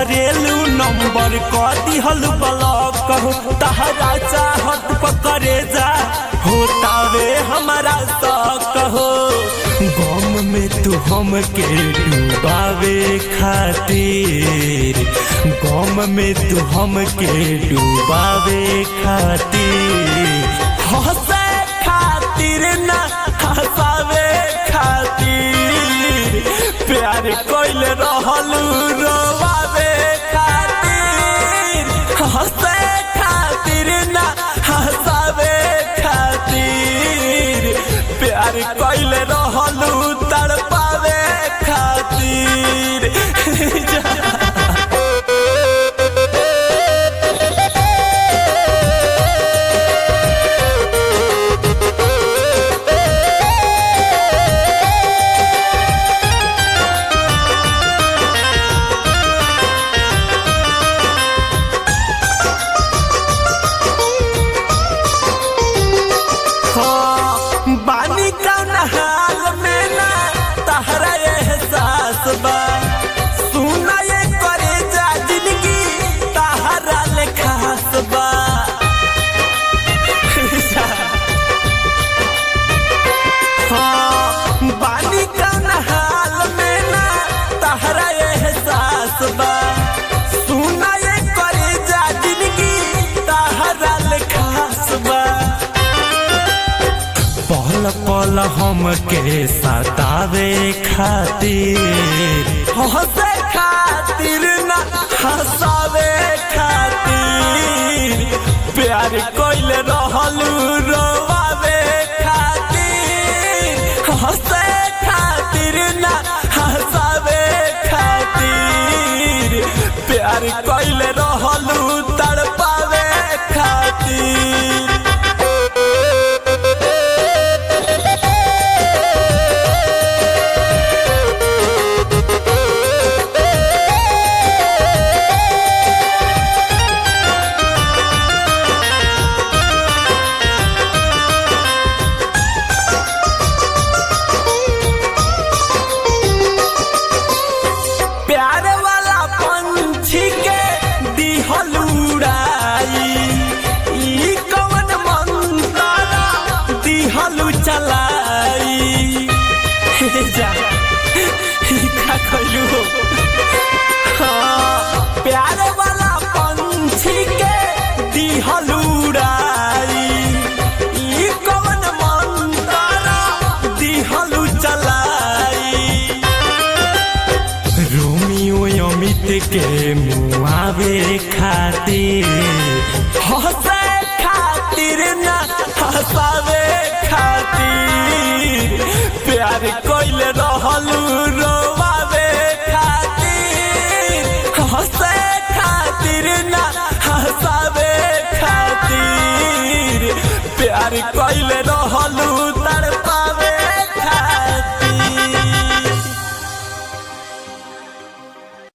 घरेलू नंबर क दिहल ब्लॉक हो तहरा चाहत पकड़े जा होतावे हमारा शौक हो गम में तू हमके डूबावे खातिर गम में तू हमके डूबावे खातिर हंसे खातिर ना हंसावे खातिर प्यार कोइल रहलू रोवावे खातिर हंसे खातिर ना हंसावे खातिर प्यार कोइल रहलू तड़पावे खातिर बानी कौन हाल में ना तहरा एहसास बा सुना ये करे जा जिंदगी तहरा ले खास बा बानी कौन हाल में ना तहरा एहसास बा सुना ये करे जा जिंदगी तहरा ले खास बा पल पल हमके सतावे खातिर हंसे खातिर ना हंसावे खातिर प्यार कोइल रहलू रोवावे खातिर हंसे खातिर ना हंसावे खातिर प्यार कोइल रहलू तड़पावे खातिर प्यार वाला पंछी के दिहल उड़ाई ई कवन मंतरा दिहल चलाई जा का कहलू प्यार वाला पंछी के दिहल उड़ाई ई कवन मंतरा दिहल चलाई रोमियो अमित के मुआवे खातिर हंसे खातिर ना हंसावे खातिर प्यार कोइल रहलू रोवावे खातिर हंसे खातिर ना हंसावे खातिर प्यार कोइल